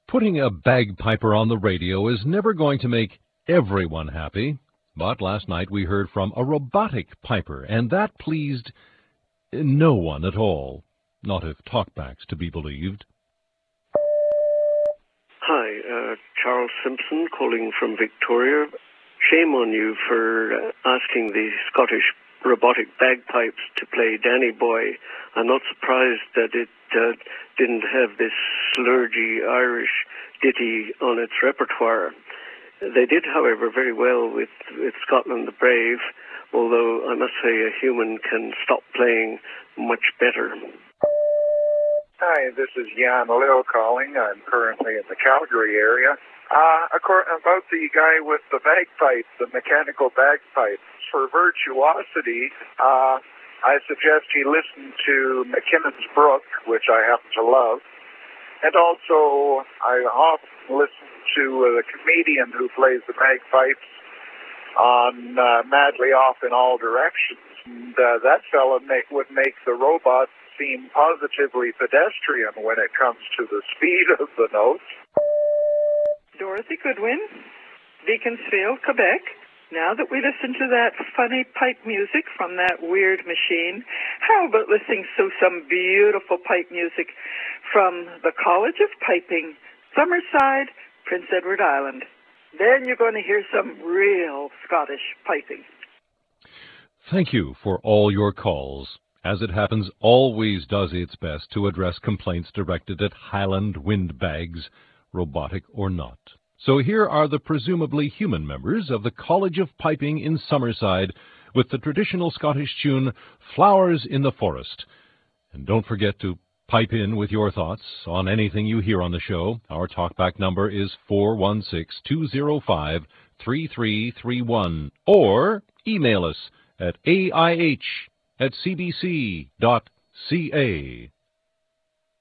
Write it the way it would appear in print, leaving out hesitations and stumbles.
Putting a bagpiper on the radio is never going to make everyone happy, but last night we heard from a robotic piper, and that pleased no one at all, not if talkbacks to be believed. Hi, Charles Simpson calling from Victoria. Shame on you for asking the Scottish robotic bagpipes to play Danny Boy. I'm not surprised that it didn't have this slurgy Irish ditty on its repertoire. They did, however, very well with Scotland the Brave, although I must say a human can stop playing much better. Hi, this is Jan Lil calling. I'm currently in the Calgary area. About the guy with the bagpipes, the mechanical bagpipes, for virtuosity, I suggest he listen to McKinnon's Brook, which I happen to love. And also, I often listen to the comedian who plays the bagpipes on Madly Off in All Directions. And that fella would make the robot seem positively pedestrian when it comes to the speed of the notes. Dorothy Goodwin, Beaconsfield, Quebec. Now that we listen to that funny pipe music from that weird machine, how about listening to some beautiful pipe music from the College of Piping, Summerside, Prince Edward Island? Then you're going to hear some real Scottish piping. Thank you for all your calls. As it happens, always does its best to address complaints directed at Highland windbags, robotic or not. So here are the presumably human members of the College of Piping in Summerside with the traditional Scottish tune, Flowers in the Forest. And don't forget to pipe in with your thoughts on anything you hear on the show. Our talkback number is 416-205-3331. Or email us at aih@cbc.ca.